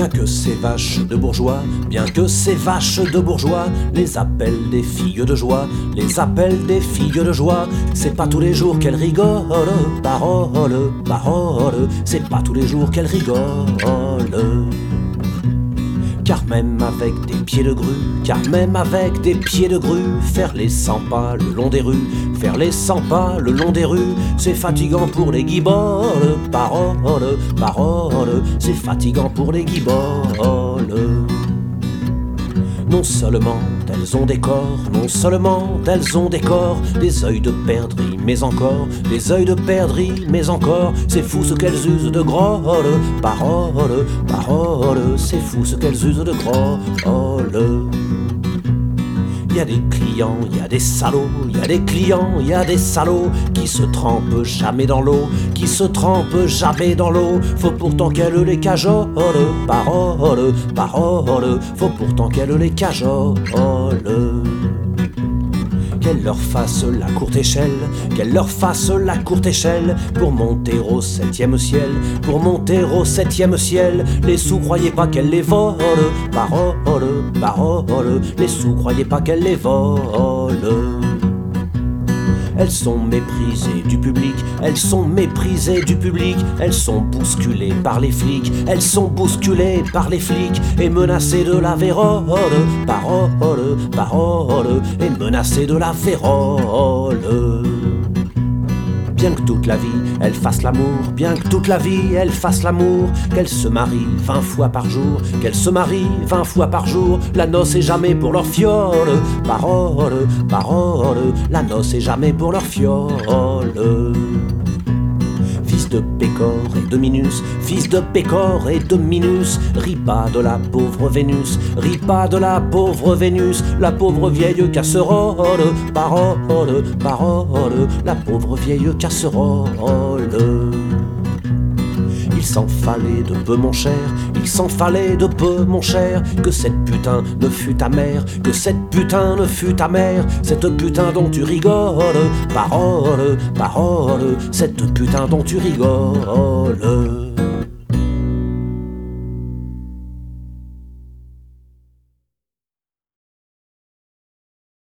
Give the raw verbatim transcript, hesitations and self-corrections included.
Bien que ces vaches de bourgeois, bien que ces vaches de bourgeois les appellent des filles de joie, les appellent des filles de joie, c'est pas tous les jours qu'elles rigolent, parole, parole, c'est pas tous les jours qu'elles rigolent. Car même avec des pieds de grue, car même avec des pieds de grue, faire les cent pas le long des rues, faire les cent pas le long des rues, c'est fatigant pour les guiboles, parole, parole, c'est fatigant pour les guiboles. Non seulement elles ont des corps, non seulement elles ont des corps, des œils de perdrix, mais encore, des œils de perdrix, mais encore, c'est fou ce qu'elles usent de grolle, parole, parole, c'est fou ce qu'elles usent de grolle. Il y a des clients, il y a des salauds, il y a des clients, il y a des salauds qui se trempent jamais dans l'eau, qui se trempent jamais dans l'eau. Faut pourtant qu'elles les cajolent, parole, parole, faut pourtant qu'elles les cajolent. Qu'elle leur fasse la courte échelle, qu'elle leur fasse la courte échelle pour monter au septième ciel, pour monter au septième ciel. Les sous croyez pas qu'elle les vole, parole, parole, les sous croyez pas qu'elle les vole. Elles sont méprisées du public, elles sont méprisées du public, elles sont bousculées par les flics, elles sont bousculées par les flics et menacées de la vérole, parole, parole, et menacées de la vérole. Bien que toute la vie elle fasse l'amour, bien que toute la vie elle fasse l'amour, qu'elle se marie vingt fois par jour, qu'elle se marie vingt fois par jour, la noce est jamais pour leur fiole, parole, parole, la noce est jamais pour leur fiole. Fils de Pécor et de Minus, fils de Pécor et de Minus, ris pas de la pauvre Vénus, ris pas de la pauvre Vénus, la pauvre vieille casserole, parole, parole, la pauvre vieille casserole. Il s'en fallait de peu mon cher, il s'en fallait de peu mon cher, que cette putain ne fût ta mère, que cette putain ne fût ta mère, cette putain dont tu rigoles, parole, parole, cette putain dont tu rigoles.